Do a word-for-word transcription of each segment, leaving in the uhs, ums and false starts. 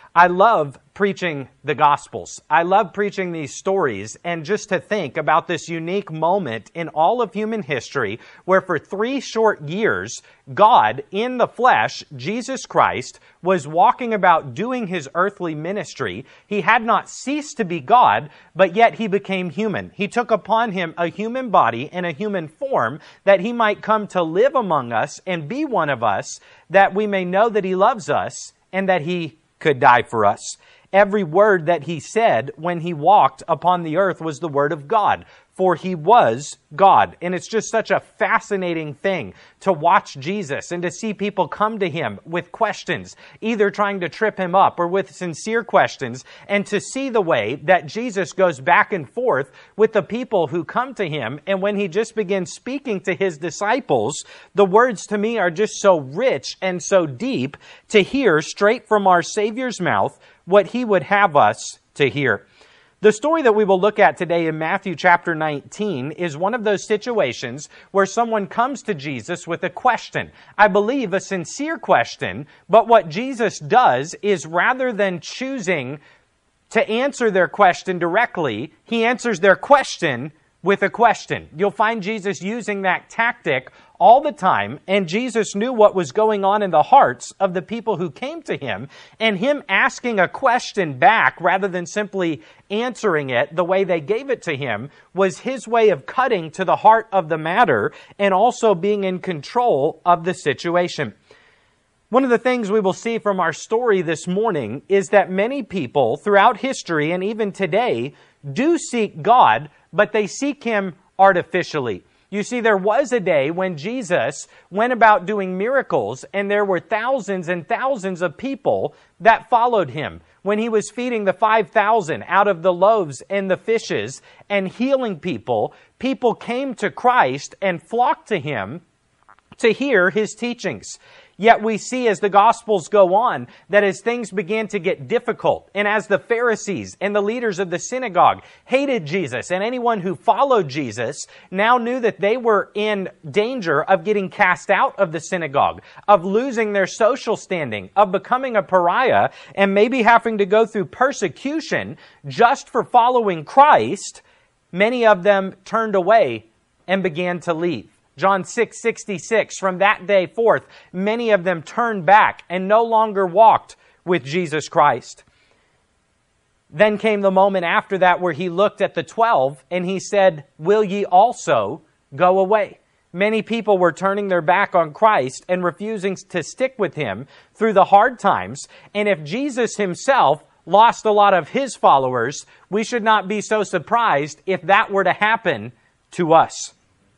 I love preaching the Gospels. I love preaching these stories, and just to think about this unique moment in all of human history where for three short years, God in the flesh, Jesus Christ, was walking about doing his earthly ministry. He had not ceased to be God, but yet he became human. He took upon him a human body and a human form that he might come to live among us and be one of us, that we may know that he loves us and that he could die for us. Every word that he said when he walked upon the earth was the word of God, for he was God. And it's just such a fascinating thing to watch Jesus and to see people come to him with questions, either trying to trip him up or with sincere questions, and to see the way that Jesus goes back and forth with the people who come to him. And when he just begins speaking to his disciples, the words to me are just so rich and so deep to hear straight from our Savior's mouth what he would have us to hear. The story that we will look at today in Matthew chapter nineteen is one of those situations where someone comes to Jesus with a question. I believe a sincere question, but what Jesus does is rather than choosing to answer their question directly, he answers their question with a question. You'll find Jesus using that tactic all the time, and Jesus knew what was going on in the hearts of the people who came to him, and him asking a question back rather than simply answering it the way they gave it to him was his way of cutting to the heart of the matter and also being in control of the situation. One of the things we will see from our story this morning is that many people throughout history and even today do seek God, but they seek him artificially. You see, there was a day when Jesus went about doing miracles, and there were thousands and thousands of people that followed him. When he was feeding the five thousand out of the loaves and the fishes and healing people, people came to Christ and flocked to him to hear his teachings. Yet we see as the Gospels go on that as things began to get difficult, and as the Pharisees and the leaders of the synagogue hated Jesus, and anyone who followed Jesus now knew that they were in danger of getting cast out of the synagogue, of losing their social standing, of becoming a pariah, and maybe having to go through persecution just for following Christ, many of them turned away and began to leave. John six sixty-six, from that day forth, many of them turned back and no longer walked with Jesus Christ. Then came the moment after that where he looked at the twelve and he said, "Will ye also go away?" Many people were turning their back on Christ and refusing to stick with him through the hard times. And if Jesus himself lost a lot of his followers, we should not be so surprised if that were to happen to us.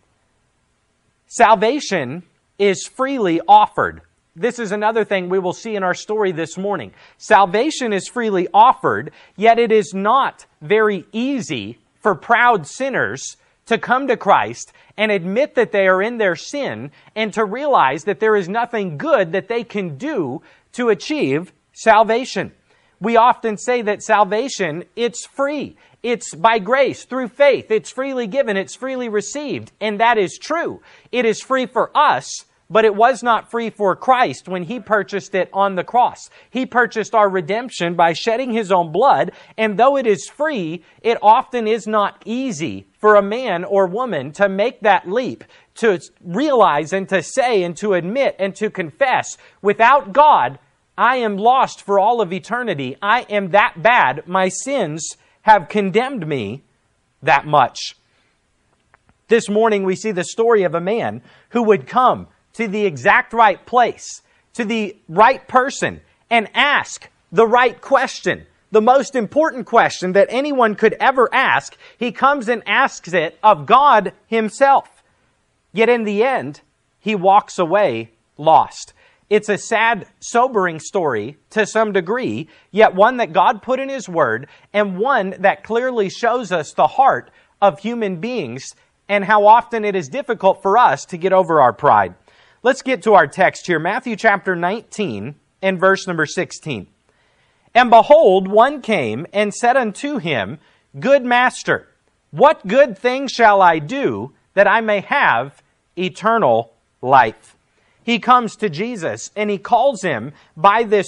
Salvation is freely offered. This is another thing we will see in our story this morning. Salvation is freely offered, yet it is not very easy for proud sinners to come to Christ and admit that they are in their sin and to realize that there is nothing good that they can do to achieve salvation. We often say that salvation, it's free. It's by grace, through faith. It's freely given. It's freely received. And that is true. It is free for us, but it was not free for Christ when he purchased it on the cross. He purchased our redemption by shedding his own blood. And though it is free, it often is not easy for a man or woman to make that leap, to realize and to say and to admit and to confess, without God, I am lost for all of eternity. I am that bad. My sins have condemned me that much. This morning we see the story of a man who would come to the exact right place, to the right person, and ask the right question. The most important question that anyone could ever ask. He comes and asks it of God himself. Yet in the end, he walks away lost. It's a sad, sobering story to some degree, yet one that God put in his word, and one that clearly shows us the heart of human beings and how often it is difficult for us to get over our pride. Let's get to our text here, Matthew chapter nineteen and verse number sixteen. And behold, one came and said unto him, Good master, what good thing shall I do that I may have eternal life? He comes to Jesus and he calls him by this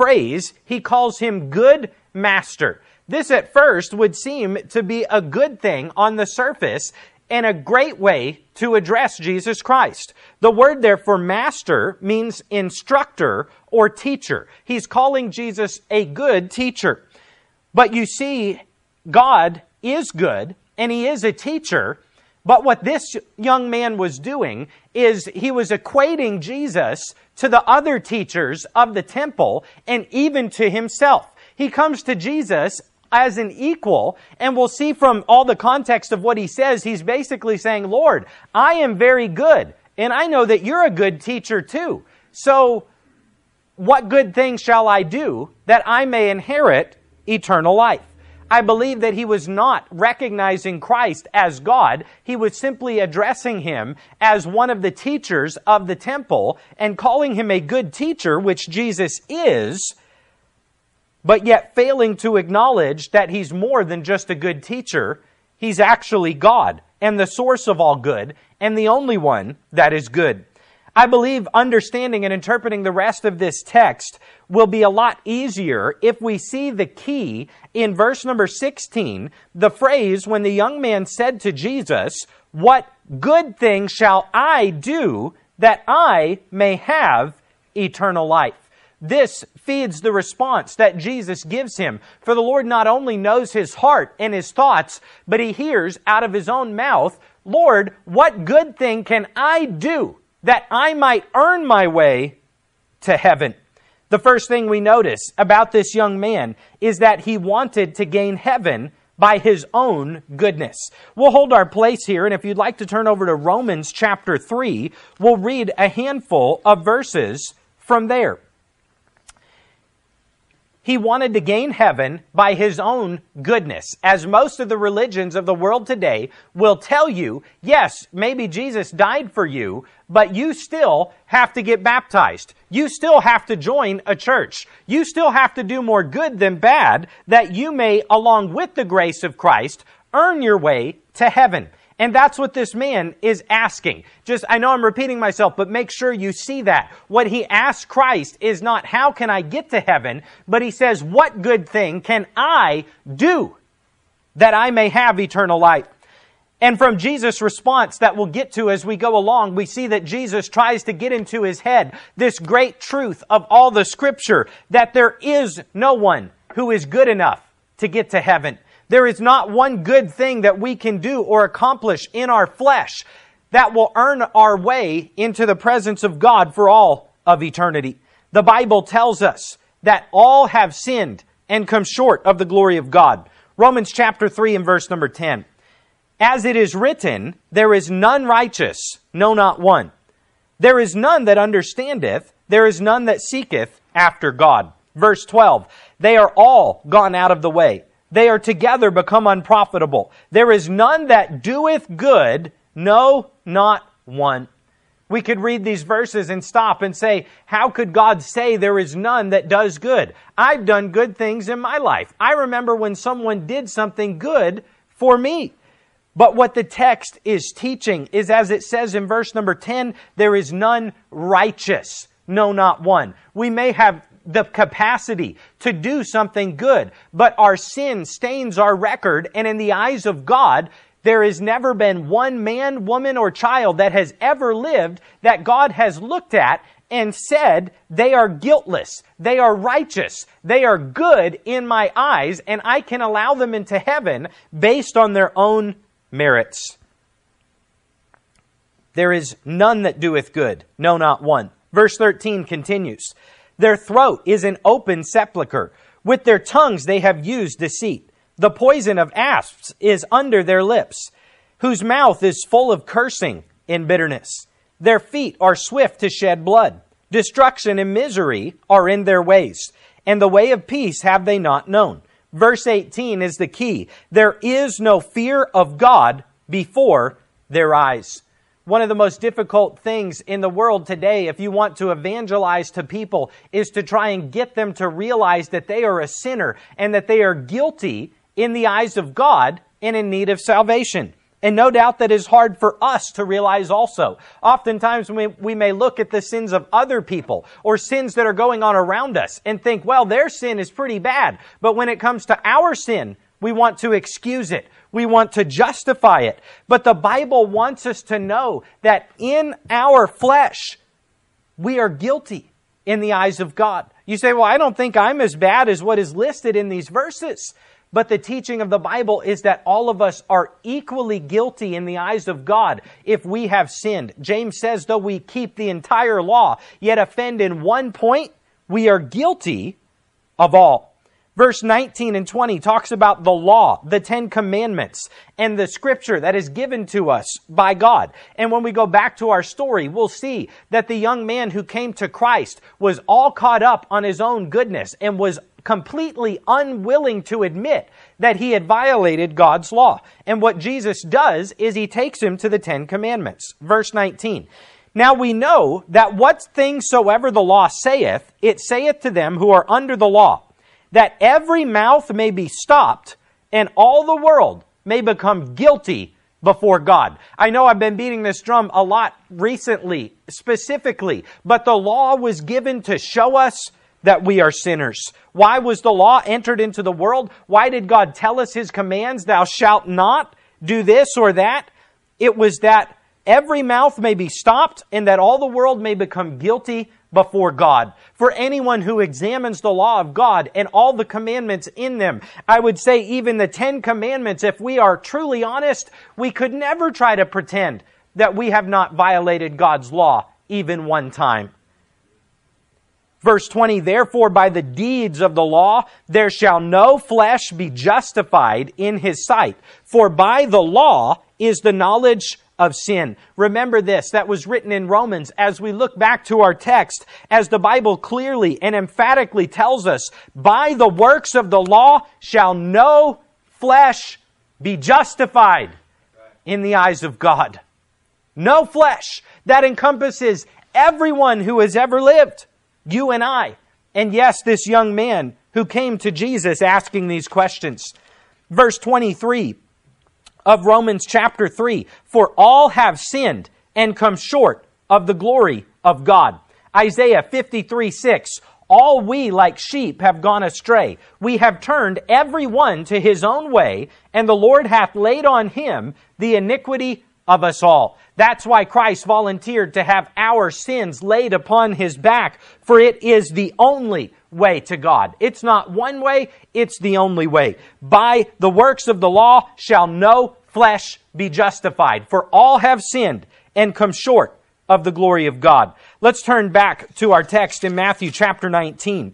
phrase, he calls him good master. This at first would seem to be a good thing on the surface and a great way to address Jesus Christ. The word there for master means instructor or teacher. He's calling Jesus a good teacher. But you see, God is good and he is a teacher. But what this young man was doing is he was equating Jesus to the other teachers of the temple and even to himself. He comes to Jesus as an equal, and we'll see from all the context of what he says, he's basically saying, Lord, I am very good, and I know that you're a good teacher too. So what good thing shall I do that I may inherit eternal life? I believe that he was not recognizing Christ as God. He was simply addressing him as one of the teachers of the temple and calling him a good teacher, which Jesus is, but yet failing to acknowledge that he's more than just a good teacher. He's actually God and the source of all good and the only one that is good. I believe understanding and interpreting the rest of this text will be a lot easier if we see the key in verse number sixteen, the phrase when the young man said to Jesus, "What good thing shall I do that I may have eternal life?" This feeds the response that Jesus gives him. For the Lord not only knows his heart and his thoughts, but he hears out of his own mouth, Lord, what good thing can I do that I might earn my way to heaven? The first thing we notice about this young man is that he wanted to gain heaven by his own goodness. We'll hold our place here, and if you'd like to turn over to Romans chapter three, we'll read a handful of verses from there. He wanted to gain heaven by his own goodness. As most of the religions of the world today will tell you, yes, maybe Jesus died for you, but you still have to get baptized. You still have to join a church. You still have to do more good than bad that you may, along with the grace of Christ, earn your way to heaven. And that's what this man is asking. Just, I know I'm repeating myself, but make sure you see that. What he asks Christ is not, how can I get to heaven? But he says, what good thing can I do that I may have eternal life? And from Jesus' response that we'll get to as we go along, we see that Jesus tries to get into his head this great truth of all the Scripture, that there is no one who is good enough to get to heaven. There is not one good thing that we can do or accomplish in our flesh that will earn our way into the presence of God for all of eternity. The Bible tells us that all have sinned and come short of the glory of God. Romans chapter three and verse number ten. As it is written, there is none righteous, no, not one. There is none that understandeth, there is none that seeketh after God. Verse twelve. They are all gone out of the way. They are together become unprofitable. There is none that doeth good, no, not one. We could read these verses and stop and say, how could God say there is none that does good? I've done good things in my life. I remember when someone did something good for me. But what the text is teaching is, as it says in verse number ten, there is none righteous, no, not one. We may have the capacity to do something good, but our sin stains our record, and in the eyes of God, there has never been one man, woman, or child that has ever lived that God has looked at and said, they are guiltless, they are righteous, they are good in my eyes, and I can allow them into heaven based on their own merits. There is none that doeth good, no, not one. Verse thirteen continues, their throat is an open sepulchre. With their tongues they have used deceit. The poison of asps is under their lips, whose mouth is full of cursing and bitterness. Their feet are swift to shed blood. Destruction and misery are in their ways, and the way of peace have they not known. Verse eighteen is the key. There is no fear of God before their eyes. One of the most difficult things in the world today, if you want to evangelize to people, is to try and get them to realize that they are a sinner and that they are guilty in the eyes of God and in need of salvation. And no doubt that is hard for us to realize also. Oftentimes we, we may look at the sins of other people or sins that are going on around us and think, well, their sin is pretty bad. But when it comes to our sin, we want to excuse it. We want to justify it. But the Bible wants us to know that in our flesh, we are guilty in the eyes of God. You say, well, I don't think I'm as bad as what is listed in these verses. But the teaching of the Bible is that all of us are equally guilty in the eyes of God if we have sinned. James says, though we keep the entire law, yet offend in one point, we are guilty of all. Verse nineteen and twenty talks about the law, the Ten Commandments, and the scripture that is given to us by God. And when we go back to our story, we'll see that the young man who came to Christ was all caught up on his own goodness and was completely unwilling to admit that he had violated God's law. And what Jesus does is he takes him to the Ten Commandments. Verse nineteen. Now we know that what things soever the law saith, it saith to them who are under the law, that every mouth may be stopped, and all the world may become guilty before God. I know I've been beating this drum a lot recently, specifically, but the law was given to show us that we are sinners. Why was the law entered into the world? Why did God tell us His commands, thou shalt not do this or that? It was that every mouth may be stopped and that all the world may become guilty before God. For anyone who examines the law of God and all the commandments in them, I would say even the Ten Commandments, if we are truly honest, we could never try to pretend that we have not violated God's law even one time. Verse twenty, therefore by the deeds of the law there shall no flesh be justified in His sight, for by the law is the knowledge of sin. Remember this, that was written in Romans as we look back to our text, as the Bible clearly and emphatically tells us, by the works of the law shall no flesh be justified in the eyes of God. No flesh. That encompasses everyone who has ever lived. You and I. And yes, this young man who came to Jesus asking these questions. Verse twenty-three of Romans chapter three. For all have sinned and come short of the glory of God. Isaiah fifty-three six. All we like sheep have gone astray. We have turned every one to his own way, and the Lord hath laid on him the iniquity of us all. That's why Christ volunteered to have our sins laid upon His back, for it is the only way to God. It's not one way, it's the only way. By the works of the law shall no flesh be justified, for all have sinned and come short of the glory of God. Let's turn back to our text in Matthew chapter nineteen.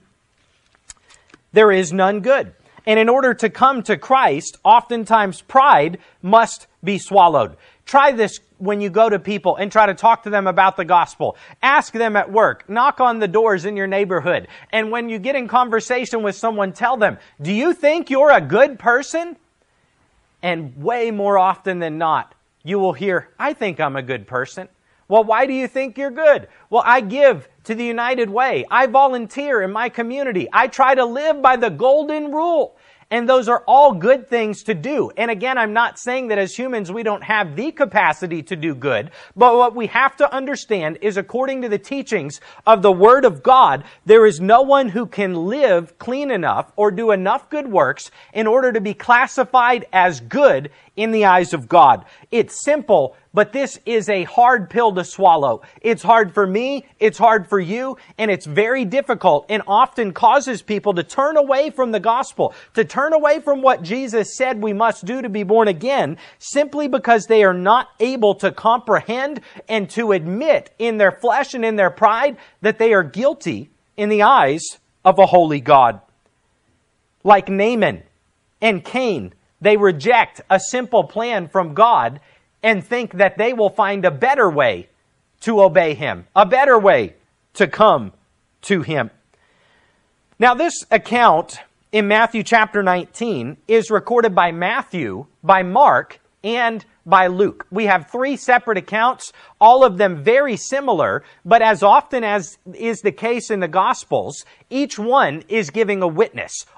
There is none good. And in order to come to Christ, oftentimes pride must be swallowed. Try this when you go to people and try to talk to them about the gospel. Ask them at work. Knock on the doors in your neighborhood. And when you get in conversation with someone, tell them, do you think you're a good person? And way more often than not, you will hear, I think I'm a good person. Well, why do you think you're good? Well, I give to the United Way. I volunteer in my community. I try to live by the golden rule. And those are all good things to do. And again, I'm not saying that as humans we don't have the capacity to do good. But what we have to understand is according to the teachings of the Word of God, there is no one who can live clean enough or do enough good works in order to be classified as good in the eyes of God. It's simple, but this is a hard pill to swallow. It's hard for me, it's hard for you, and it's very difficult and often causes people to turn away from the gospel, to turn away from what Jesus said we must do to be born again, simply because they are not able to comprehend and to admit in their flesh and in their pride that they are guilty in the eyes of a holy God. Like Naaman and Cain, they reject a simple plan from God and think that they will find a better way to obey Him, a better way to come to Him. Now, this account in Matthew chapter nineteen is recorded by Matthew, by Mark, and by Luke. We have three separate accounts, all of them very similar, but as often as is the case in the Gospels, each one is giving a witness.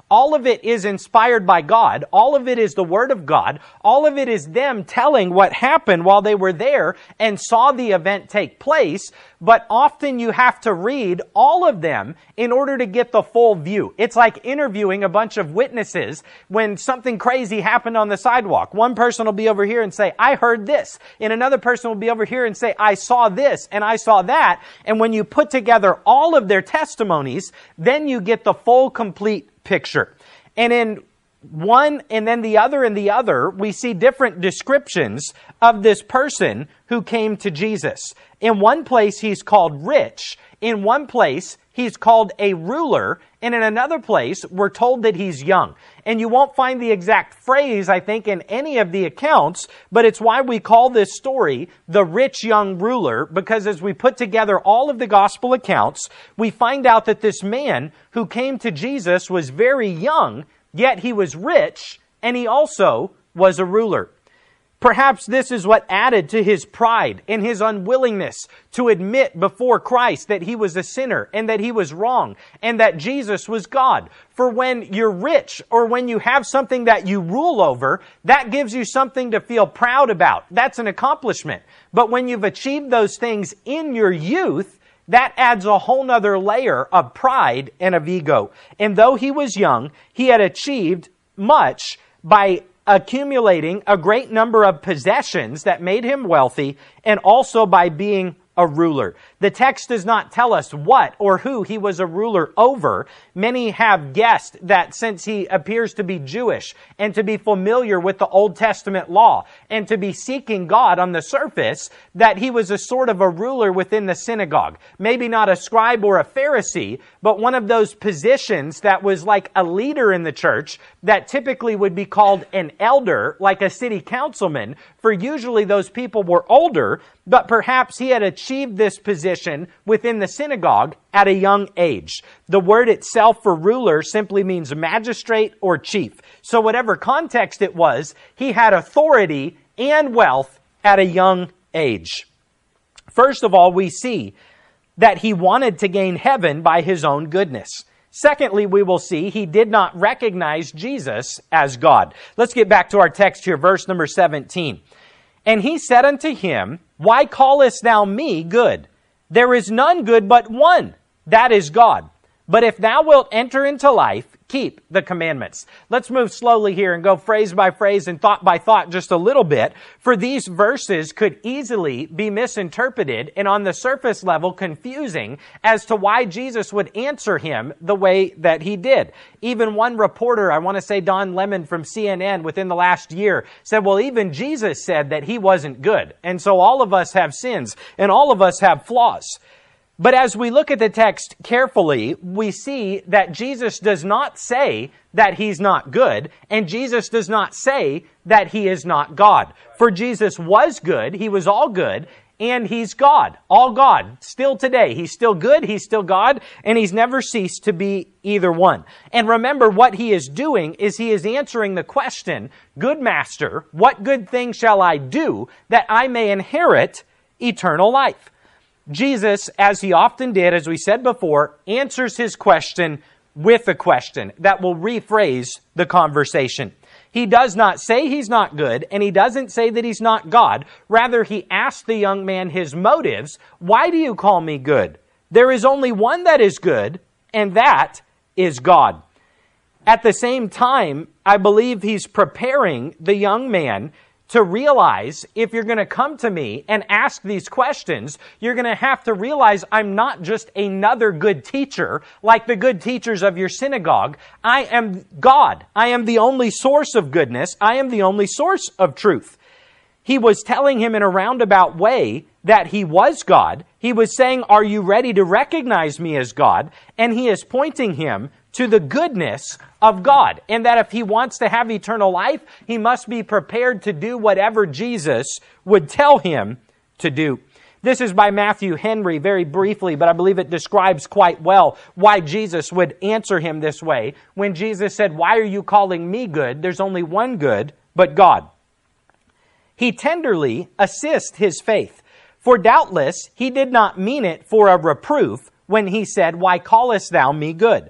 All of it is inspired by God. All of it is the Word of God. All of it is them telling what happened while they were there and saw the event take place. But often you have to read all of them in order to get the full view. It's like interviewing a bunch of witnesses when something crazy happened on the sidewalk. One person will be over here and say, I heard this. And another person will be over here and say, I saw this and I saw that. And when you put together all of their testimonies, then you get the full, complete picture. And in one and then the other and the other, we see different descriptions of this person who came to Jesus. In one place, he's called rich. In one place, he's called a ruler. And in another place, we're told that he's young. And you won't find the exact phrase, I think, in any of the accounts, but it's why we call this story the rich young ruler, because as we put together all of the gospel accounts, we find out that this man who came to Jesus was very young, yet he was rich, and he also was a ruler. Perhaps this is what added to his pride and his unwillingness to admit before Christ that he was a sinner and that he was wrong and that Jesus was God. For when you're rich or when you have something that you rule over, that gives you something to feel proud about. That's an accomplishment. But when you've achieved those things in your youth, that adds a whole nother layer of pride and of ego. And though he was young, he had achieved much by accumulating a great number of possessions that made him wealthy, and also by being a ruler. The text does not tell us what or who he was a ruler over. Many have guessed that since he appears to be Jewish and to be familiar with the Old Testament law and to be seeking God on the surface, that he was a sort of a ruler within the synagogue. Maybe not a scribe or a Pharisee, but one of those positions that was like a leader in the church that typically would be called an elder, like a city councilman, for usually those people were older, but perhaps he had achieved this position within the synagogue at a young age. The word itself for ruler simply means magistrate or chief. So whatever context it was, he had authority and wealth at a young age. First of all, we see that he wanted to gain heaven by his own goodness. Secondly, we will see he did not recognize Jesus as God. Let's get back to our text here, verse number seventeen. And he said unto him, Why callest thou me good? There is none good but one, that is God. But if thou wilt enter into life, keep the commandments. Let's move slowly here and go phrase by phrase and thought by thought just a little bit, for these verses could easily be misinterpreted and on the surface level confusing as to why Jesus would answer him the way that he did. Even one reporter, I want to say Don Lemon from C N N within the last year, said, well, even Jesus said that he wasn't good. And so all of us have sins and all of us have flaws. But as we look at the text carefully, we see that Jesus does not say that he's not good, and Jesus does not say that he is not God. For Jesus was good, he was all good, and he's God, all God, still today. He's still good, he's still God, and he's never ceased to be either one. And remember, what he is doing is he is answering the question, Good Master, what good thing shall I do that I may inherit eternal life? Jesus, as he often did, as we said before, answers his question with a question that will rephrase the conversation. He does not say he's not good, and he doesn't say that he's not God. Rather, he asks the young man his motives. Why do you call me good? There is only one that is good, and that is God. At the same time, I believe he's preparing the young man to realize if you're going to come to me and ask these questions, you're going to have to realize I'm not just another good teacher like the good teachers of your synagogue. I am God. I am the only source of goodness. I am the only source of truth. He was telling him in a roundabout way that he was God. He was saying, are you ready to recognize me as God? And he is pointing him to the goodness of God, and that if he wants to have eternal life, he must be prepared to do whatever Jesus would tell him to do. This is by Matthew Henry, very briefly, but I believe it describes quite well why Jesus would answer him this way. When Jesus said, why are you calling me good? There's only one good, but God. He tenderly assists his faith, for doubtless he did not mean it for a reproof when he said, why callest thou me good?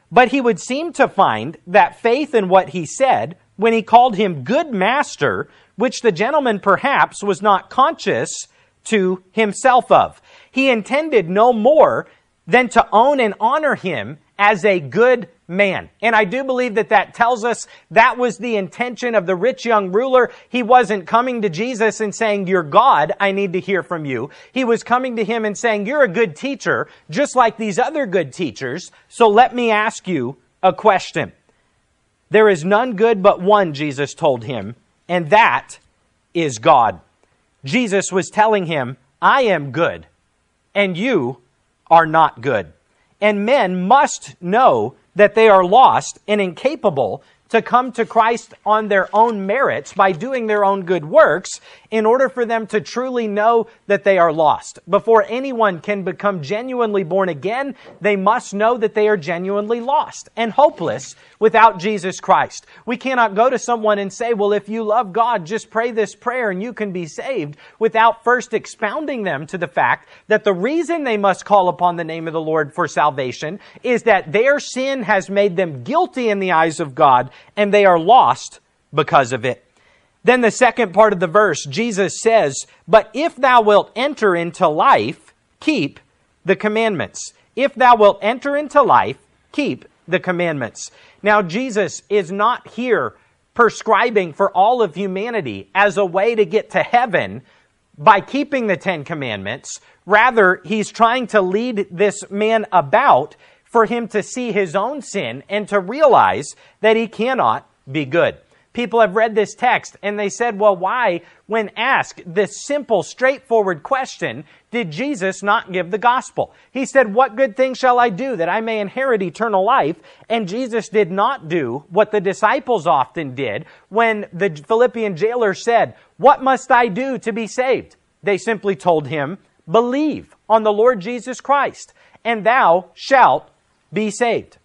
But he would seem to find that faith in what he said when he called him good master, which the gentleman perhaps was not conscious to himself of. He intended no more than to own and honor him as a good man. And I do believe that that tells us that was the intention of the rich young ruler. He wasn't coming to Jesus and saying, "You're God, I need to hear from you." He was coming to him and saying, "You're a good teacher, just like these other good teachers. So let me ask you a question." "There is none good but one," Jesus told him, "and that is God." Jesus was telling him, "I am good, and you are not good. And men must know that they are lost and incapable to come to Christ on their own merits by doing their own good works in order for them to truly know that they are lost. Before anyone can become genuinely born again, they must know that they are genuinely lost and hopeless without Jesus Christ. We cannot go to someone and say, "Well, if you love God, just pray this prayer and you can be saved," without first expounding them to the fact that the reason they must call upon the name of the Lord for salvation is that their sin has made them guilty in the eyes of God, and they are lost because of it. Then the second part of the verse, Jesus says, "But if thou wilt enter into life, keep the commandments." If thou wilt enter into life, keep the commandments. Now, Jesus is not here prescribing for all of humanity as a way to get to heaven by keeping the Ten Commandments. Rather, he's trying to lead this man about for him to see his own sin and to realize that he cannot be good. People have read this text and they said, "Well, why, when asked this simple, straightforward question, did Jesus not give the gospel?" He said, "What good thing shall I do that I may inherit eternal life?" And Jesus did not do what the disciples often did when the Philippian jailer said, "What must I do to be saved?" They simply told him, "Believe on the Lord Jesus Christ, and thou shalt be saved."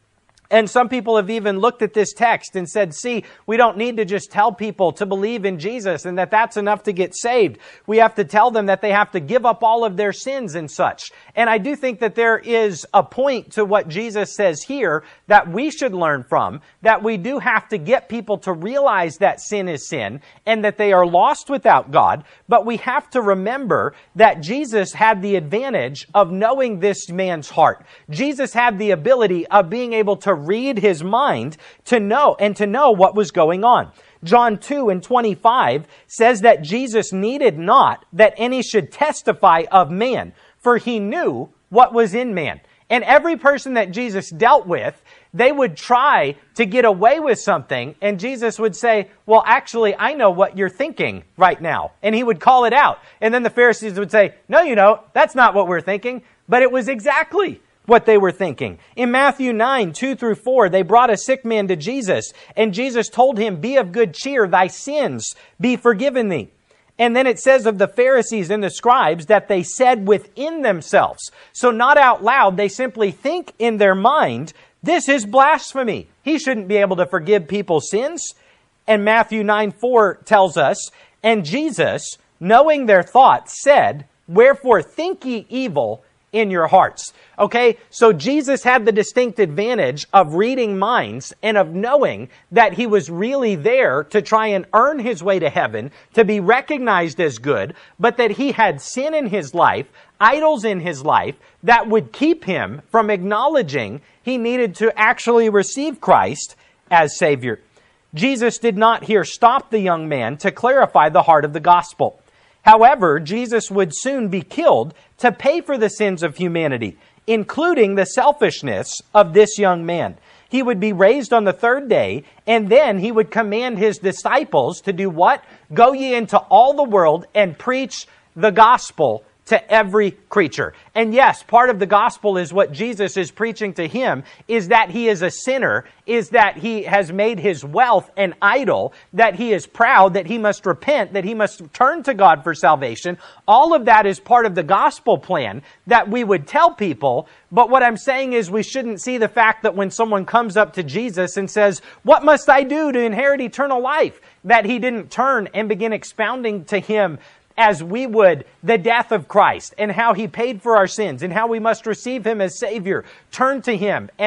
And some people have even looked at this text and said, "See, we don't need to just tell people to believe in Jesus and that that's enough to get saved. We have to tell them that they have to give up all of their sins and such." And I do think that there is a point to what Jesus says here that we should learn from, that we do have to get people to realize that sin is sin and that they are lost without God. But we have to remember that Jesus had the advantage of knowing this man's heart. Jesus had the ability of being able to read his mind to know and to know what was going on. John two and twenty-five says that Jesus needed not that any should testify of man, for he knew what was in man. And every person that Jesus dealt with, they would try to get away with something, and Jesus would say, "Well, actually, I know what you're thinking right now." And he would call it out. And then the Pharisees would say, "No, you don't. That's not what we're thinking." But it was exactly what they were thinking. In Matthew nine, two through four, they brought a sick man to Jesus, and Jesus told him, "Be of good cheer, thy sins be forgiven thee." And then it says of the Pharisees and the scribes that they said within themselves. So not out loud, they simply think in their mind, "This is blasphemy. He shouldn't be able to forgive people's sins." And Matthew nine, four tells us, "And Jesus, knowing their thoughts, said, Wherefore think ye evil in your hearts." Okay, so Jesus had the distinct advantage of reading minds and of knowing that he was really there to try and earn his way to heaven, to be recognized as good, but that he had sin in his life, idols in his life, that would keep him from acknowledging he needed to actually receive Christ as Savior. Jesus did not here stop the young man to clarify the heart of the gospel. However, Jesus would soon be killed to pay for the sins of humanity, including the selfishness of this young man. He would be raised on the third day, and then he would command his disciples to do what? "Go ye into all the world and preach the gospel to every creature." And yes, part of the gospel is what Jesus is preaching to him, is that he is a sinner, is that he has made his wealth an idol, that he is proud, that he must repent, that he must turn to God for salvation. All of that is part of the gospel plan that we would tell people. But what I'm saying is we shouldn't see the fact that when someone comes up to Jesus and says, "What must I do to inherit eternal life?" that he didn't turn and begin expounding to him as we would the death of Christ and how he paid for our sins and how we must receive him as Savior, turn to him and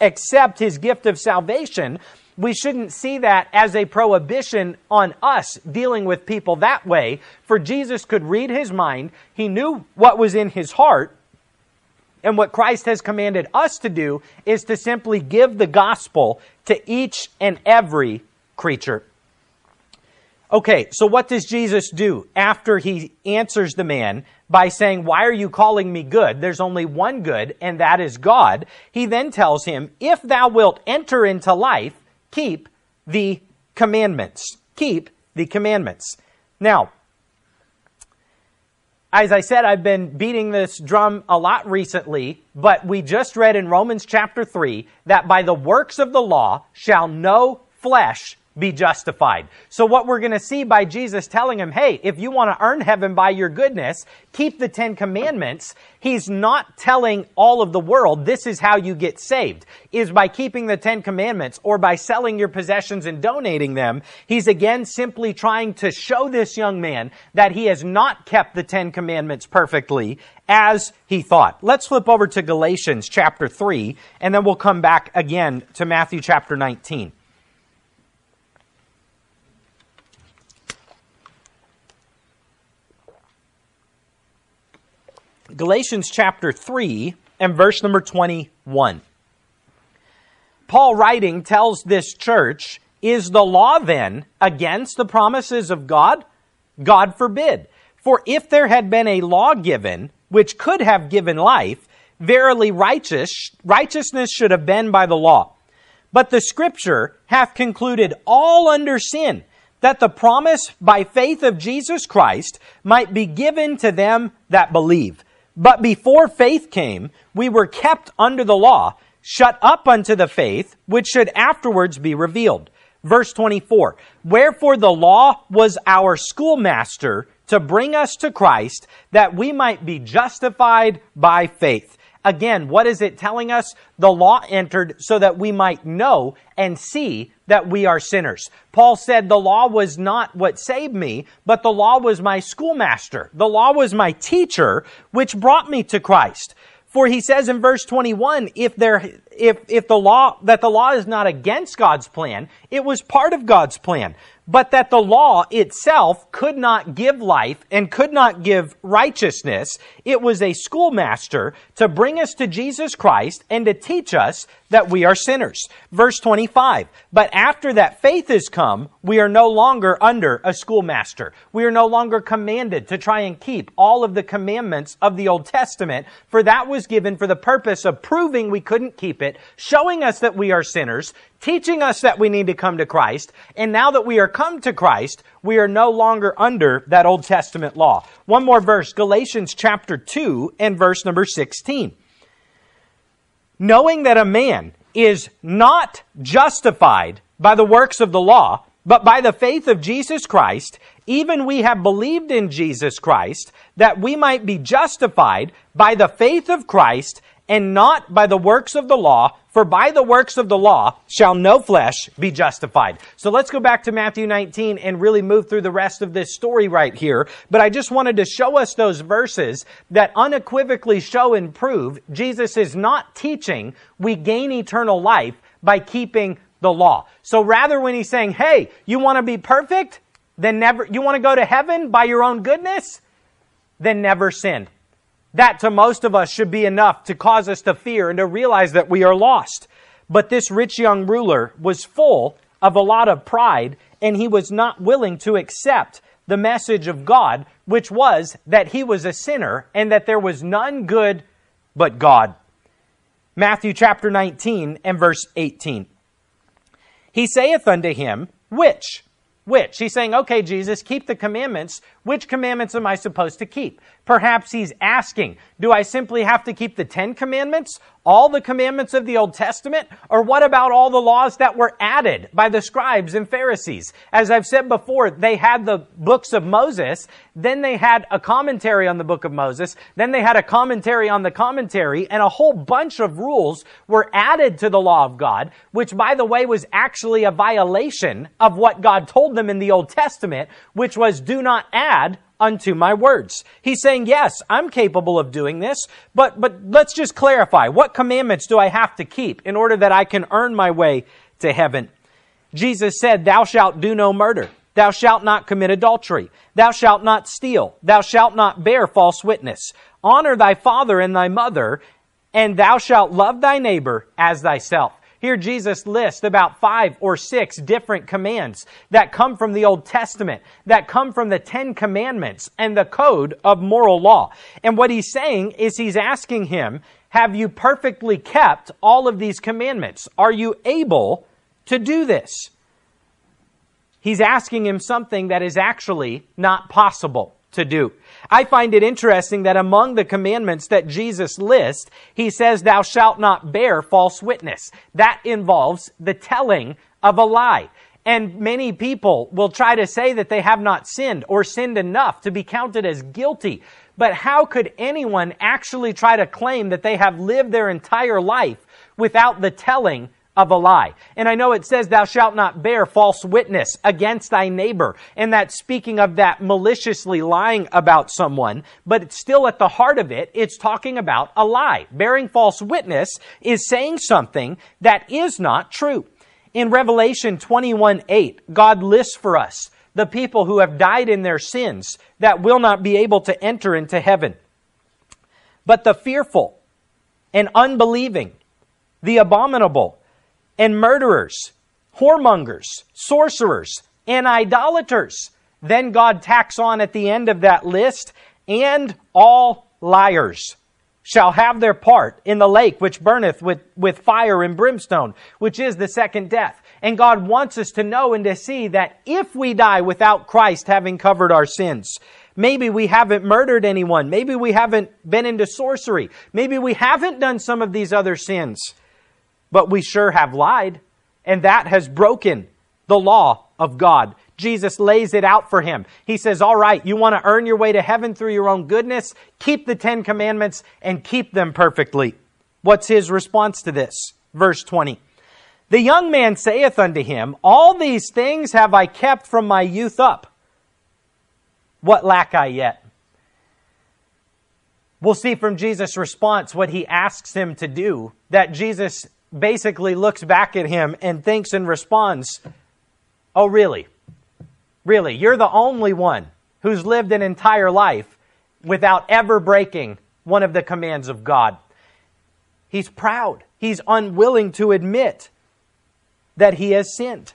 accept his gift of salvation, we shouldn't see that as a prohibition on us dealing with people that way. For Jesus could read his mind. He knew what was in his heart. And what Christ has commanded us to do is to simply give the gospel to each and every creature. Okay, so what does Jesus do after he answers the man by saying, "Why are you calling me good? There's only one good, and that is God." He then tells him, "If thou wilt enter into life, keep the commandments." Keep the commandments. Now, as I said, I've been beating this drum a lot recently, but we just read in Romans chapter three that by the works of the law shall no flesh be justified. So what we're going to see by Jesus telling him, hey, if you want to earn heaven by your goodness, keep the Ten Commandments. He's not telling all of the world this is how you get saved, is by keeping the Ten Commandments or by selling your possessions and donating them. He's again simply trying to show this young man that he has not kept the Ten Commandments perfectly as he thought. Let's flip over to Galatians chapter three, and then we'll come back again to Matthew chapter nineteen. Galatians chapter three and verse number twenty-one. Paul writing tells this church, "Is the law then against the promises of God? God forbid. For if there had been a law given, which could have given life, verily righteous, righteousness should have been by the law. But the Scripture hath concluded all under sin, that the promise by faith of Jesus Christ might be given to them that believe. But before faith came, we were kept under the law, shut up unto the faith, which should afterwards be revealed." Verse twenty-four, "Wherefore the law was our schoolmaster to bring us to Christ, that we might be justified by faith." Again, what is it telling us? The law entered so that we might know and see that we are sinners. Paul said the law was not what saved me, but the law was my schoolmaster. The law was my teacher, which brought me to Christ. For he says in verse twenty-one, if there, if, if the law, that the law is not against God's plan, it was part of God's plan. But that the law itself could not give life and could not give righteousness. It was a schoolmaster to bring us to Jesus Christ and to teach us that we are sinners. Verse twenty-five, "But after that faith is come, we are no longer under a schoolmaster." We are no longer commanded to try and keep all of the commandments of the Old Testament, for that was given for the purpose of proving we couldn't keep it, showing us that we are sinners, teaching us that we need to come to Christ. And now that we are come to Christ, we are no longer under that Old Testament law. One more verse, Galatians chapter two and verse number sixteen. "Knowing that a man is not justified by the works of the law, but by the faith of Jesus Christ, even we have believed in Jesus Christ, that we might be justified by the faith of Christ, and not by the works of the law, for by the works of the law shall no flesh be justified." So let's go back to Matthew nineteen and really move through the rest of this story right here. But I just wanted to show us those verses that unequivocally show and prove Jesus is not teaching we gain eternal life by keeping the law. So rather, when he's saying, hey, you want to be perfect? Then never, you want to go to heaven by your own goodness? Then never sin. That to most of us should be enough to cause us to fear and to realize that we are lost. But this rich young ruler was full of a lot of pride, and he was not willing to accept the message of God, which was that he was a sinner and that there was none good but God. Matthew chapter nineteen and verse eighteen. "He saith unto him, which? Which?" He's saying, okay, Jesus, keep the commandments. Which commandments am I supposed to keep? Perhaps he's asking, do I simply have to keep the Ten Commandments, all the commandments of the Old Testament? Or what about all the laws that were added by the scribes and Pharisees? As I've said before, they had the books of Moses, then they had a commentary on the book of Moses, then they had a commentary on the commentary, and a whole bunch of rules were added to the law of God, which, by the way, was actually a violation of what God told them in the Old Testament, which was do not add unto my words. He's saying, yes, I'm capable of doing this, but, but let's just clarify. What commandments do I have to keep in order that I can earn my way to heaven? Jesus said, thou shalt do no murder. Thou shalt not commit adultery. Thou shalt not steal. Thou shalt not bear false witness. Honor thy father and thy mother, and thou shalt love thy neighbor as thyself. Here Jesus lists about five or six different commands that come from the Old Testament, that come from the Ten Commandments and the code of moral law. And what he's saying is he's asking him, have you perfectly kept all of these commandments? Are you able to do this? He's asking him something that is actually not possible to do. I find it interesting that among the commandments that Jesus lists, he says, thou shalt not bear false witness. That involves the telling of a lie. And many people will try to say that they have not sinned or sinned enough to be counted as guilty. But how could anyone actually try to claim that they have lived their entire life without the telling of a lie? And I know it says thou shalt not bear false witness against thy neighbor, and that's speaking of that maliciously lying about someone, but it's still at the heart of it, it's talking about a lie. Bearing false witness is saying something that is not true. In Revelation twenty-one eight, God lists for us the people who have died in their sins that will not be able to enter into heaven. But the fearful and unbelieving, the abominable, and murderers, whoremongers, sorcerers, and idolaters. Then God tacks on at the end of that list, and all liars shall have their part in the lake which burneth with, with fire and brimstone, which is the second death. And God wants us to know and to see that if we die without Christ having covered our sins, maybe we haven't murdered anyone, maybe we haven't been into sorcery, maybe we haven't done some of these other sins, but we sure have lied, and that has broken the law of God. Jesus lays it out for him. He says, all right, you want to earn your way to heaven through your own goodness? Keep the Ten Commandments and keep them perfectly. What's his response to this? Verse twenty. The young man saith unto him, all these things have I kept from my youth up. What lack I yet? We'll see from Jesus' response what he asks him to do, that Jesus basically looks back at him and thinks and responds, oh, really? Really? You're the only one who's lived an entire life without ever breaking one of the commands of God. He's proud. He's unwilling to admit that he has sinned.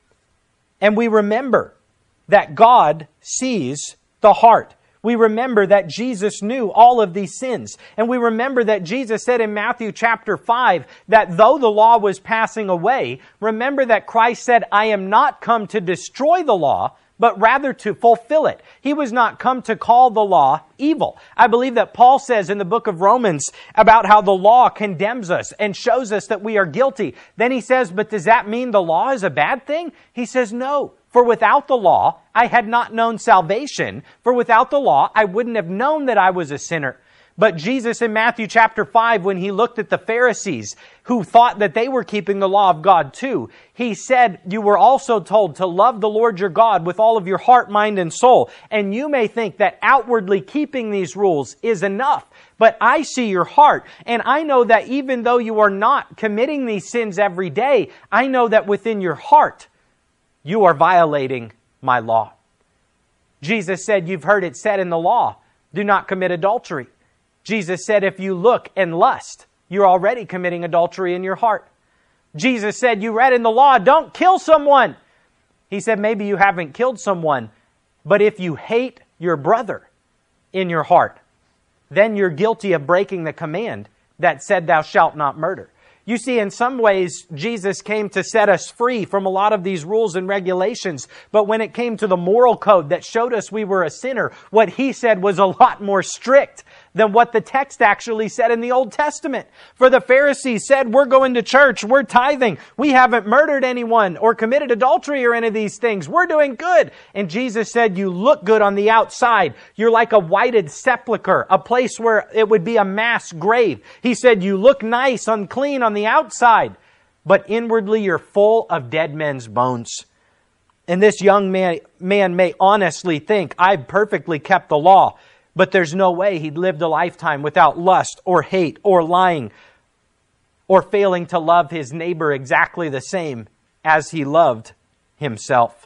And we remember that God sees the heart. We remember that Jesus knew all of these sins. And we remember that Jesus said in Matthew chapter five that though the law was passing away, remember that Christ said, I am not come to destroy the law, but rather to fulfill it. He was not come to call the law evil. I believe that Paul says in the book of Romans about how the law condemns us and shows us that we are guilty. Then he says, but does that mean the law is a bad thing? He says, no. For without the law, I had not known salvation. For without the law, I wouldn't have known that I was a sinner. But Jesus in Matthew chapter five, when he looked at the Pharisees who thought that they were keeping the law of God too, he said, you were also told to love the Lord your God with all of your heart, mind, and soul. And you may think that outwardly keeping these rules is enough. But I see your heart, and I know that even though you are not committing these sins every day, I know that within your heart, you are violating my law. Jesus said, you've heard it said in the law, do not commit adultery. Jesus said, if you look and lust, you're already committing adultery in your heart. Jesus said, you read in the law, don't kill someone. He said, maybe you haven't killed someone, but if you hate your brother in your heart, then you're guilty of breaking the command that said, thou shalt not murder. You see, in some ways, Jesus came to set us free from a lot of these rules and regulations. But when it came to the moral code that showed us we were a sinner, what he said was a lot more strict than what the text actually said in the Old Testament. For the Pharisees said, we're going to church, we're tithing, we haven't murdered anyone or committed adultery or any of these things. We're doing good. And Jesus said, you look good on the outside. You're like a whited sepulcher, a place where it would be a mass grave. He said, you look nice, unclean on the outside, but inwardly you're full of dead men's bones. And this young man, man may honestly think, I've perfectly kept the law, but there's no way he'd lived a lifetime without lust or hate or lying or failing to love his neighbor exactly the same as he loved himself.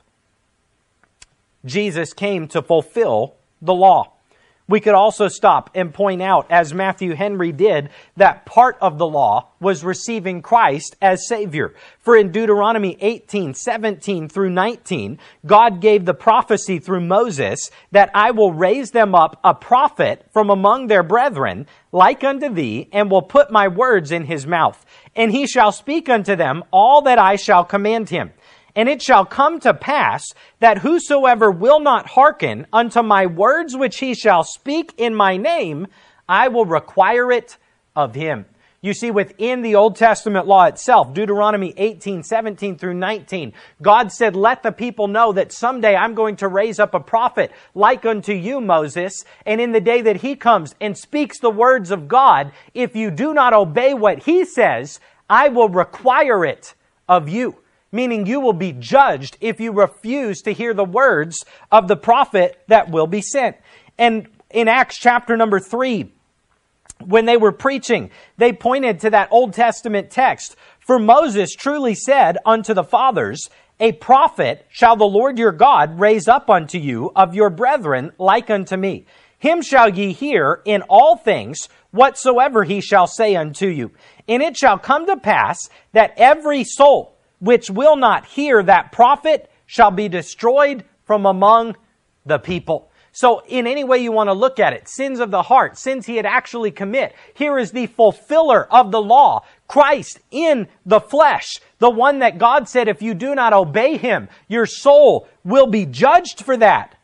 Jesus came to fulfill the law. We could also stop and point out, as Matthew Henry did, that part of the law was receiving Christ as Savior. For in Deuteronomy eighteen, seventeen through nineteen, God gave the prophecy through Moses that I will raise them up a prophet from among their brethren, like unto thee, and will put my words in his mouth. And he shall speak unto them all that I shall command him. And it shall come to pass that whosoever will not hearken unto my words which he shall speak in my name, I will require it of him. You see, within the Old Testament law itself, Deuteronomy eighteen, seventeen through nineteen, God said, let the people know that someday I'm going to raise up a prophet like unto you, Moses. And in the day that he comes and speaks the words of God, if you do not obey what he says, I will require it of you. Meaning you will be judged if you refuse to hear the words of the prophet that will be sent. And in Acts chapter number three, when they were preaching, they pointed to that Old Testament text. For Moses truly said unto the fathers, a prophet shall the Lord your God raise up unto you of your brethren like unto me. Him shall ye hear in all things whatsoever he shall say unto you. And it shall come to pass that every soul which will not hear that prophet shall be destroyed from among the people. So in any way you want to look at it, sins of the heart, sins he had actually commit. Here is the fulfiller of the law, Christ in the flesh, the one that God said, if you do not obey him, your soul will be judged for that.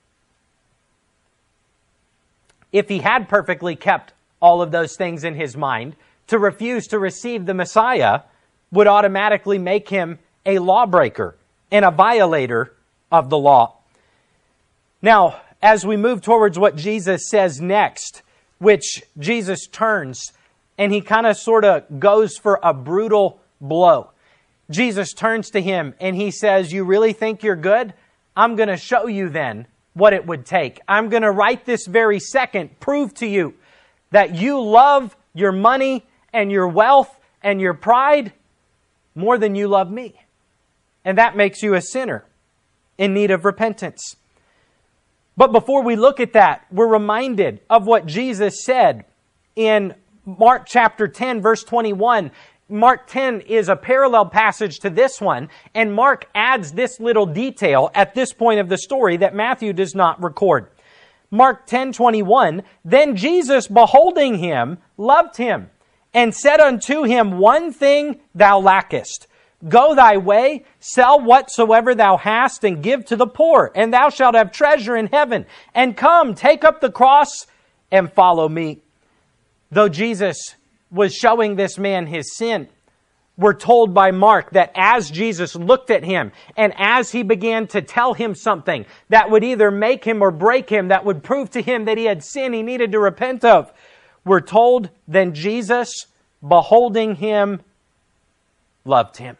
If he had perfectly kept all of those things in his mind, to refuse to receive the Messiah would automatically make him a lawbreaker and a violator of the law. Now, as we move towards what Jesus says next, which Jesus turns and he kind of sort of goes for a brutal blow. Jesus turns to him and he says, you really think you're good? I'm going to show you then what it would take. I'm going to right this very second prove to you that you love your money and your wealth and your pride more than you love me. And that makes you a sinner in need of repentance. But before we look at that, we're reminded of what Jesus said in Mark chapter ten, verse twenty-one. Mark ten is a parallel passage to this one, and Mark adds this little detail at this point of the story that Matthew does not record. Mark ten, twenty-one, then Jesus, beholding him, loved him, and said unto him, one thing thou lackest. Go thy way, sell whatsoever thou hast, and give to the poor, and thou shalt have treasure in heaven. And come, take up the cross, and follow me. Though Jesus was showing this man his sin, we're told by Mark that as Jesus looked at him, and as he began to tell him something that would either make him or break him, that would prove to him that he had sin he needed to repent of, we're told, then Jesus, beholding him, loved him.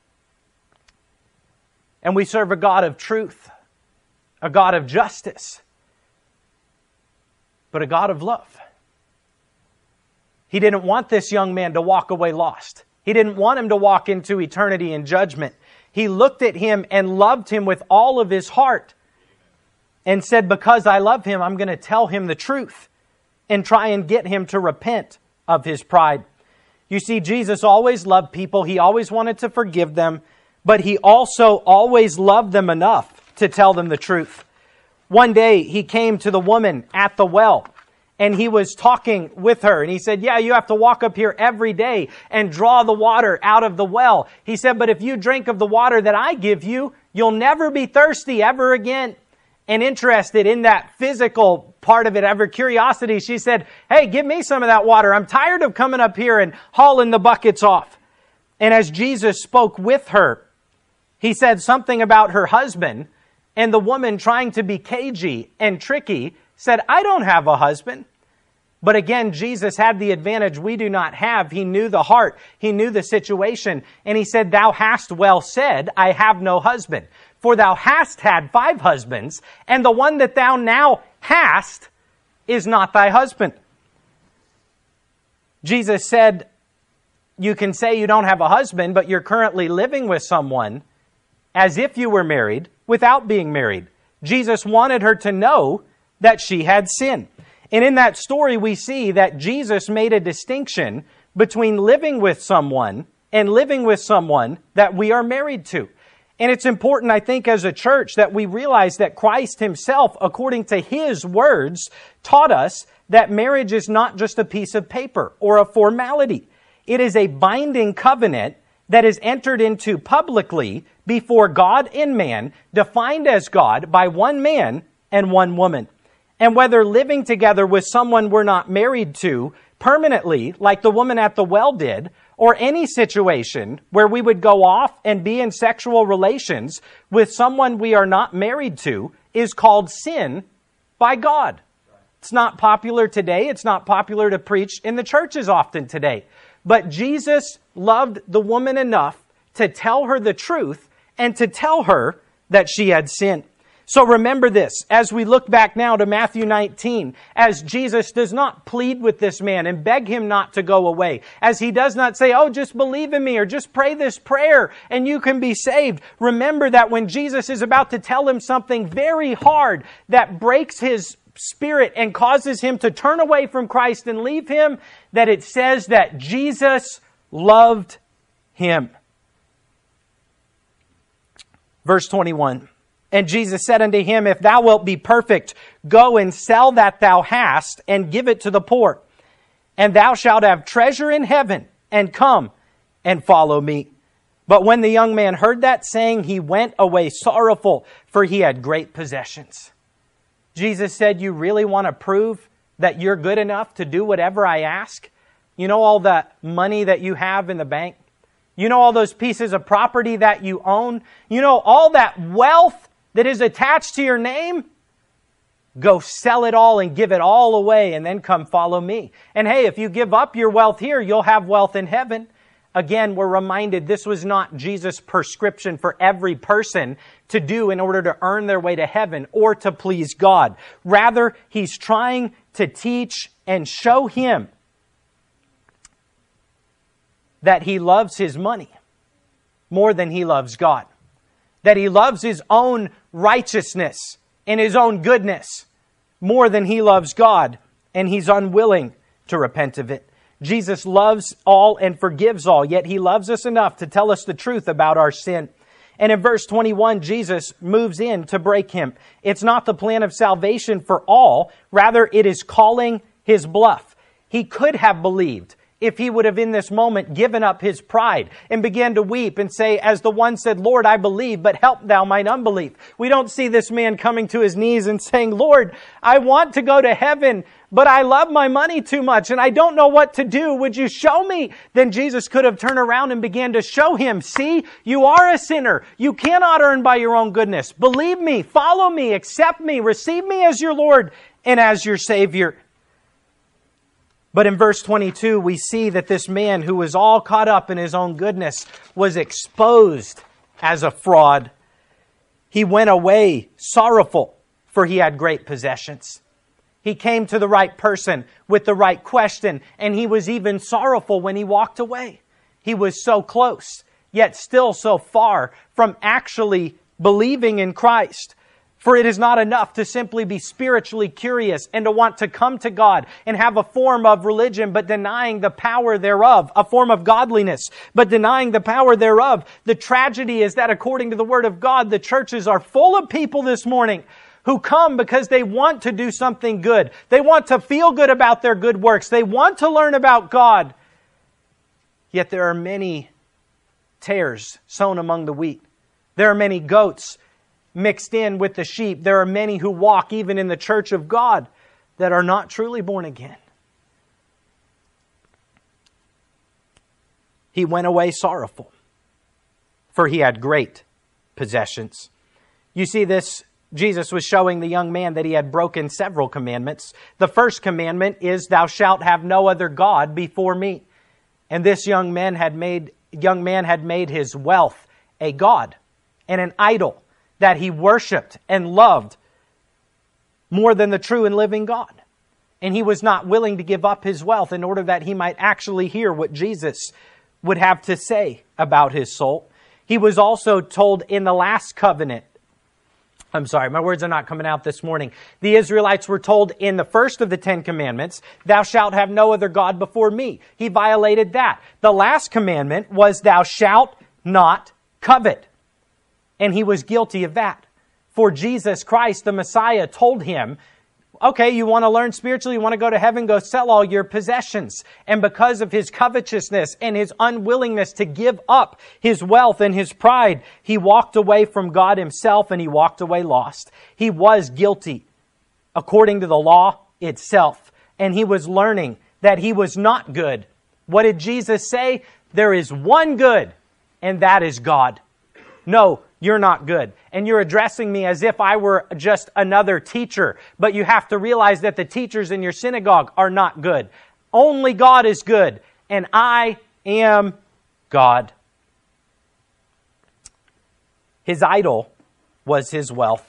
And we serve a God of truth, a God of justice, but a God of love. He didn't want this young man to walk away lost. He didn't want him to walk into eternity in judgment. He looked at him and loved him with all of his heart and said, because I love him, I'm going to tell him the truth and try and get him to repent of his pride. You see, Jesus always loved people. He always wanted to forgive them, but he also always loved them enough to tell them the truth. One day he came to the woman at the well and he was talking with her and he said, yeah, you have to walk up here every day and draw the water out of the well. He said, but if you drink of the water that I give you, you'll never be thirsty ever again. And interested in that physical part of it, ever curiosity, she said, hey, give me some of that water. I'm tired of coming up here and hauling the buckets off. And as Jesus spoke with her, he said something about her husband, and the woman, trying to be cagey and tricky, said, I don't have a husband. But again, Jesus had the advantage we do not have. He knew the heart. He knew the situation. And he said, thou hast well said, I have no husband. For thou hast had five husbands, and the one that thou now hast is not thy husband. Jesus said, you can say you don't have a husband, but you're currently living with someone as if you were married without being married. Jesus wanted her to know that she had sin. And in that story, we see that Jesus made a distinction between living with someone and living with someone that we are married to. And it's important, I think, as a church that we realize that Christ himself, according to his words, taught us that marriage is not just a piece of paper or a formality. It is a binding covenant that is entered into publicly before God and man, defined as God by one man and one woman. And whether living together with someone we're not married to permanently, like the woman at the well did, or any situation where we would go off and be in sexual relations with someone we are not married to, is called sin by God. It's not popular today. It's not popular to preach in the churches often today. But Jesus loved the woman enough to tell her the truth and to tell her that she had sinned. So remember this, as we look back now to Matthew nineteen, as Jesus does not plead with this man and beg him not to go away, as he does not say, oh, just believe in me or just pray this prayer and you can be saved. Remember that when Jesus is about to tell him something very hard that breaks his spirit and causes him to turn away from Christ and leave him, that it says that Jesus loved him. Verse twenty-one. And Jesus said unto him, if thou wilt be perfect, go and sell that thou hast, and give it to the poor. And thou shalt have treasure in heaven, and come and follow me. But when the young man heard that saying, he went away sorrowful, for he had great possessions. Jesus said, you really want to prove that you're good enough to do whatever I ask? You know all the money that you have in the bank? You know all those pieces of property that you own? You know all that wealth that is attached to your name? Go sell it all and give it all away and then come follow me. And hey, if you give up your wealth here, you'll have wealth in heaven. Again, we're reminded this was not Jesus' prescription for every person to do in order to earn their way to heaven or to please God. Rather, he's trying to teach and show him that he loves his money more than he loves God. That he loves his own righteousness and his own goodness more than he loves God, and he's unwilling to repent of it. Jesus loves all and forgives all, yet he loves us enough to tell us the truth about our sin. And in verse twenty-one, Jesus moves in to break him. It's not the plan of salvation for all, rather it is calling his bluff. He could have believed if he would have in this moment given up his pride and began to weep and say, as the one said, Lord, I believe, but help thou mine unbelief. We don't see this man coming to his knees and saying, Lord, I want to go to heaven, but I love my money too much and I don't know what to do. Would you show me? Then Jesus could have turned around and began to show him, see, you are a sinner. You cannot earn by your own goodness. Believe me, follow me, accept me, receive me as your Lord and as your Savior. But in verse twenty-two, we see that this man who was all caught up in his own goodness was exposed as a fraud. He went away sorrowful, for he had great possessions. He came to the right person with the right question, and he was even sorrowful when he walked away. He was so close, yet still so far from actually believing in Christ. For it is not enough to simply be spiritually curious and to want to come to God and have a form of religion, but denying the power thereof, a form of godliness, but denying the power thereof. The tragedy is that according to the Word of God, the churches are full of people this morning who come because they want to do something good. They want to feel good about their good works. They want to learn about God. Yet there are many tares sown among the wheat. There are many goats mixed in with the sheep. There are many who walk even in the church of God that are not truly born again. He went away sorrowful, for he had great possessions. You see this, Jesus was showing the young man that he had broken several commandments. The first commandment is, thou shalt have no other God before me. And this young man had made, young man had made his wealth a god and an idol that he worshiped and loved more than the true and living God. And he was not willing to give up his wealth in order that he might actually hear what Jesus would have to say about his soul. He was also told in the last covenant, I'm sorry, my words are not coming out this morning. The Israelites were told in the first of the Ten Commandments, thou shalt have no other God before me. He violated that. The last commandment was thou shalt not covet. And he was guilty of that. For Jesus Christ, the Messiah, told him, okay, you want to learn spiritually, you want to go to heaven, go sell all your possessions. And because of his covetousness and his unwillingness to give up his wealth and his pride, he walked away from God himself and he walked away lost. He was guilty according to the law itself. And he was learning that he was not good. What did Jesus say? There is one good, and that is God. No, you're not good. And you're addressing me as if I were just another teacher. But you have to realize that the teachers in your synagogue are not good. Only God is good. And I am God. His idol was his wealth.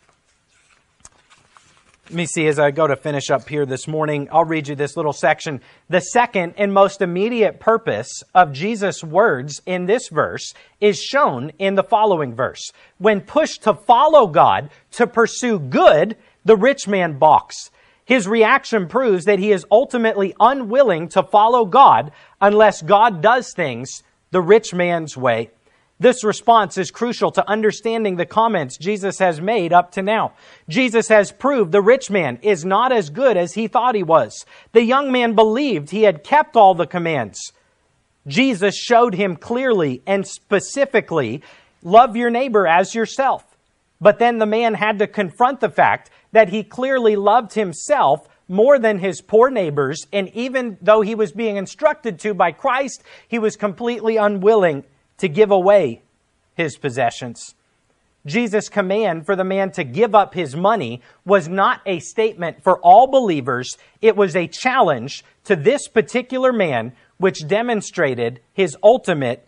Let me see as I go to finish up here this morning. I'll read you this little section. The second and most immediate purpose of Jesus' words in this verse is shown in the following verse. When pushed to follow God, to pursue good, the rich man balks. His reaction proves that he is ultimately unwilling to follow God unless God does things the rich man's way. This response is crucial to understanding the comments Jesus has made up to now. Jesus has proved the rich man is not as good as he thought he was. The young man believed he had kept all the commands. Jesus showed him clearly and specifically, love your neighbor as yourself. But then the man had to confront the fact that he clearly loved himself more than his poor neighbors, and even though he was being instructed to by Christ, he was completely unwilling to give away his possessions. Jesus' command for the man to give up his money was not a statement for all believers. It was a challenge to this particular man, which demonstrated his ultimate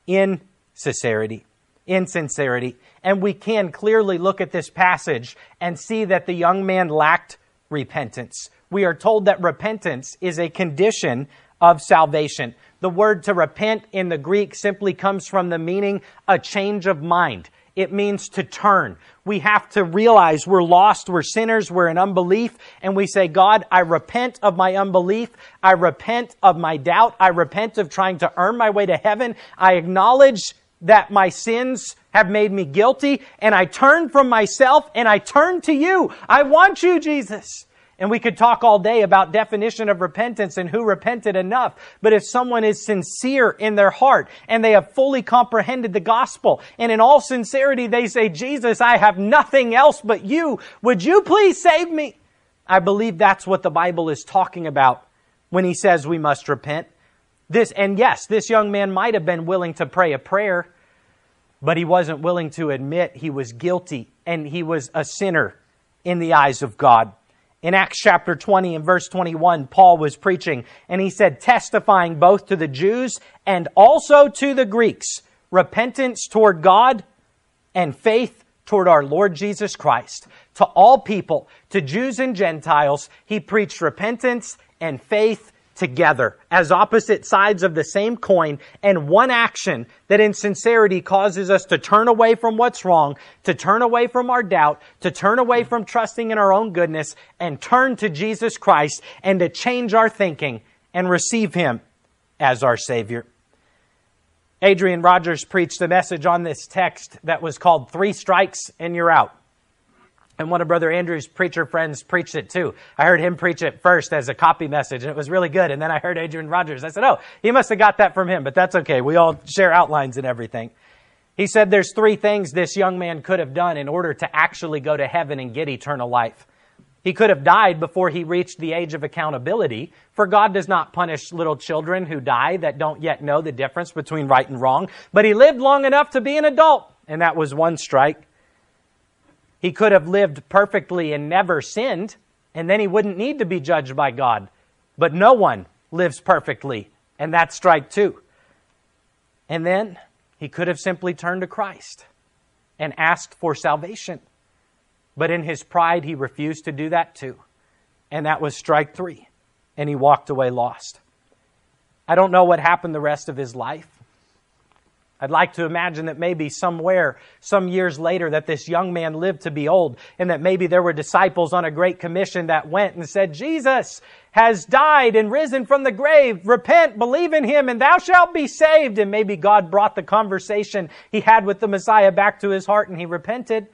insincerity. Insincerity. And we can clearly look at this passage and see that the young man lacked repentance. We are told that repentance is a condition of salvation. The word to repent in the Greek simply comes from the meaning a change of mind. It means to turn. We have to realize we're lost, we're sinners, we're in unbelief, and we say, God, I repent of my unbelief. I repent of my doubt. I repent of trying to earn my way to heaven. I acknowledge that my sins have made me guilty, and I turn from myself and I turn to you. I want you, Jesus. And we could talk all day about definition of repentance and who repented enough. But if someone is sincere in their heart and they have fully comprehended the gospel, and in all sincerity they say, Jesus, I have nothing else but you. Would you please save me? I believe that's what the Bible is talking about when he says we must repent. This, and yes, this young man might have been willing to pray a prayer, but he wasn't willing to admit he was guilty and he was a sinner in the eyes of God. In Acts chapter twenty and verse twenty-one, Paul was preaching, and he said, testifying both to the Jews and also to the Greeks, repentance toward God and faith toward our Lord Jesus Christ. To all people, to Jews and Gentiles, he preached repentance and faith together as opposite sides of the same coin, and one action that in sincerity causes us to turn away from what's wrong, to turn away from our doubt, to turn away from trusting in our own goodness, and turn to Jesus Christ and to change our thinking and receive Him as our Savior. Adrian Rogers preached a message on this text that was called Three Strikes and You're Out. And one of Brother Andrew's preacher friends preached it too. I heard him preach it first as a copy message, and it was really good. And then I heard Adrian Rogers. I said, oh, he must have got that from him, but that's okay. We all share outlines and everything. He said there's three things this young man could have done in order to actually go to heaven and get eternal life. He could have died before he reached the age of accountability, for God does not punish little children who die that don't yet know the difference between right and wrong. But he lived long enough to be an adult, and that was one strike. He could have lived perfectly and never sinned, and then he wouldn't need to be judged by God. But no one lives perfectly, and that's strike two. And then he could have simply turned to Christ. and asked for salvation. But in his pride, he refused to do that too. And that was strike three. And he walked away lost. I don't know what happened the rest of his life. I'd like to imagine that maybe somewhere, some years later, that this young man lived to be old, and that maybe there were disciples on a great commission that went and said, Jesus has died and risen from the grave. Repent, believe in him, and thou shalt be saved. And maybe God brought the conversation he had with the Messiah back to his heart, and he repented.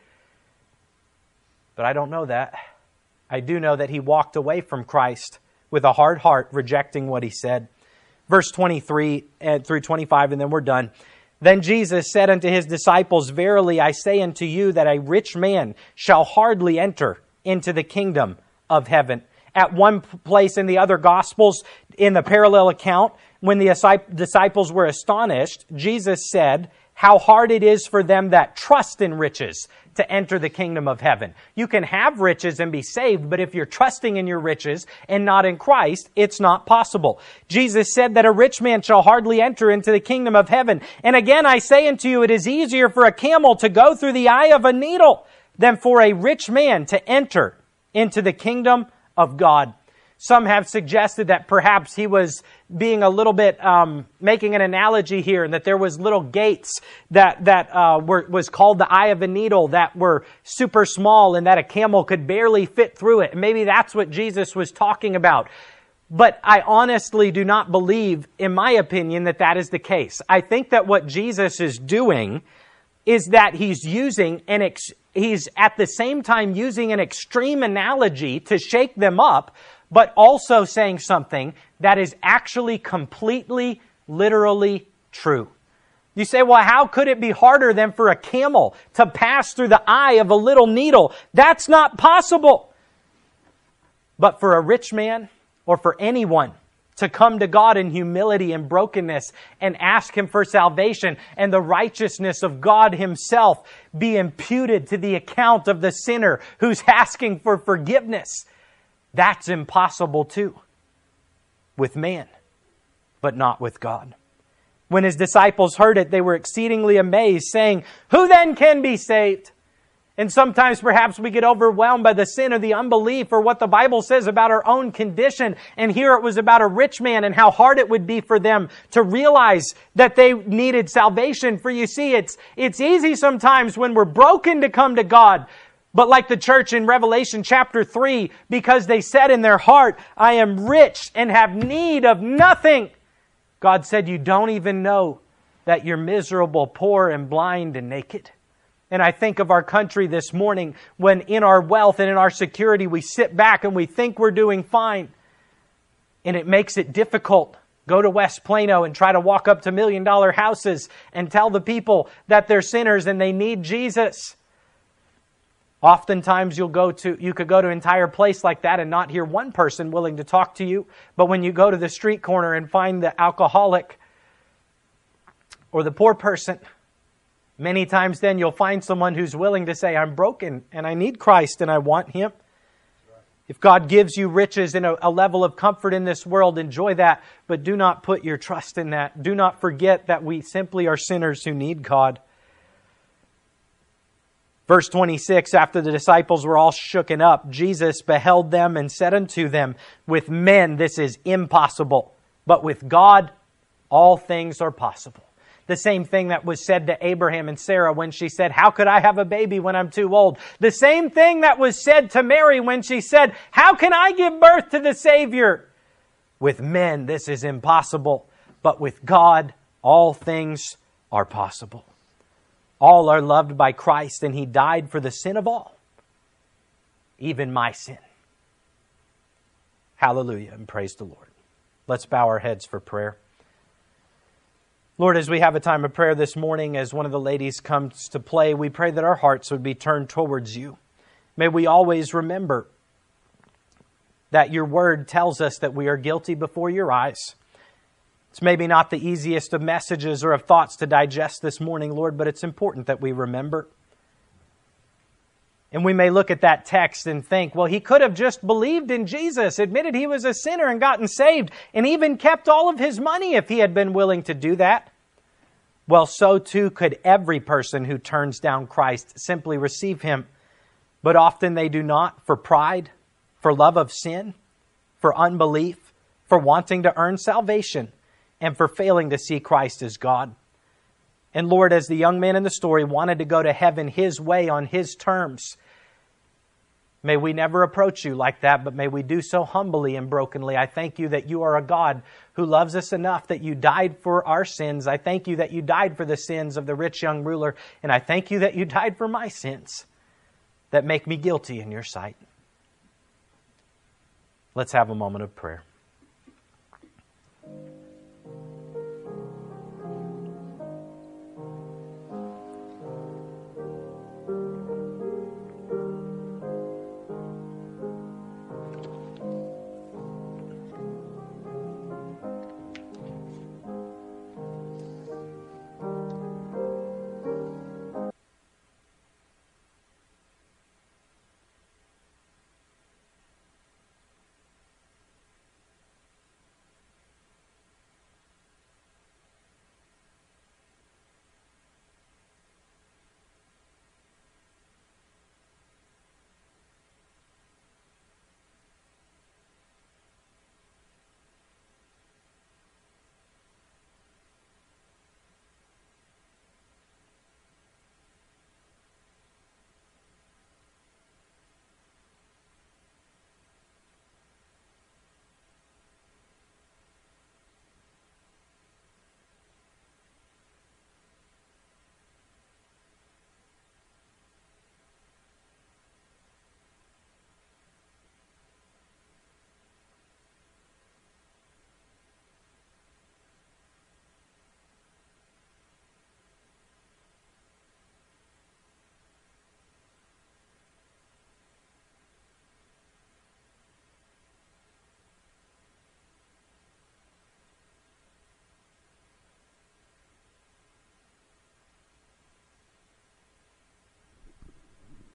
But I don't know that. I do know that he walked away from Christ with a hard heart, rejecting what he said. Verse twenty-three through twenty-five, and then we're done. Then Jesus said unto his disciples, Verily I say unto you that a rich man shall hardly enter into the kingdom of heaven. At one place in the other Gospels, in the parallel account, when the disciples were astonished, Jesus said, how hard it is for them that trust in riches to enter the kingdom of heaven. You can have riches and be saved, but if you're trusting in your riches and not in Christ, it's not possible. Jesus said that a rich man shall hardly enter into the kingdom of heaven. And again, I say unto you, it is easier for a camel to go through the eye of a needle than for a rich man to enter into the kingdom of God. Some have suggested that perhaps he was being a little bit, um, making an analogy here, and that there was little gates that, that uh, were was called the eye of a needle that were super small and that a camel could barely fit through it. And maybe that's what Jesus was talking about. But I honestly do not believe, in my opinion, that that is the case. I think that what Jesus is doing is that he's using an ex- he's at the same time using an extreme analogy to shake them up, but also saying something that is actually completely, literally true. You say, well, how could it be harder than for a camel to pass through the eye of a little needle? That's not possible. But for a rich man, or for anyone to come to God in humility and brokenness and ask him for salvation, and the righteousness of God himself be imputed to the account of the sinner who's asking for forgiveness, that's impossible too with man, but not with God. When his disciples heard it, they were exceedingly amazed, saying, who then can be saved? And sometimes perhaps we get overwhelmed by the sin or the unbelief or what the Bible says about our own condition. And here it was about a rich man and how hard it would be for them to realize that they needed salvation. For you see, it's, it's easy sometimes when we're broken to come to God. But like the church in Revelation chapter three, because they said in their heart, I am rich and have need of nothing. God said, you don't even know that you're miserable, poor, and blind and naked. And I think of our country this morning when in our wealth and in our security, we sit back and we think we're doing fine. And it makes it difficult. Go to West Plano and try to walk up to million dollar houses and tell the people that they're sinners and they need Jesus. Oftentimes you'll go to, you could go to an entire place like that and not hear one person willing to talk to you. But when you go to the street corner and find the alcoholic or the poor person, many times then you'll find someone who's willing to say, I'm broken and I need Christ and I want Him. If God gives you riches and a, a level of comfort in this world, enjoy that. But do not put your trust in that. Do not forget that we simply are sinners who need God. Verse twenty-six, after the disciples were all shooken up, Jesus beheld them and said unto them, with men this is impossible, but with God all things are possible. The same thing that was said to Abraham and Sarah when she said, how could I have a baby when I'm too old? The same thing that was said to Mary when she said, how can I give birth to the Savior? With men this is impossible, but with God all things are possible. All are loved by Christ, and He died for the sin of all, even my sin. Hallelujah, and praise the Lord. Let's bow our heads for prayer. Lord, as we have a time of prayer this morning, as one of the ladies comes to play, we pray that our hearts would be turned towards You. May we always remember that Your Word tells us that we are guilty before Your eyes. It's maybe not the easiest of messages or of thoughts to digest this morning, Lord, but it's important that we remember. And we may look at that text and think, well, he could have just believed in Jesus, admitted he was a sinner and gotten saved, and even kept all of his money if he had been willing to do that. well, so too could every person who turns down Christ simply receive Him. But often they do not, for pride, for love of sin, for unbelief, for wanting to earn salvation, and for failing to see Christ as God. And Lord, as the young man in the story wanted to go to heaven His way on His terms, may we never approach You like that, but may we do so humbly and brokenly. I thank You that You are a God who loves us enough that You died for our sins. I thank You that You died for the sins of the rich young ruler. And I thank You that You died for my sins that make me guilty in Your sight. Let's have a moment of prayer.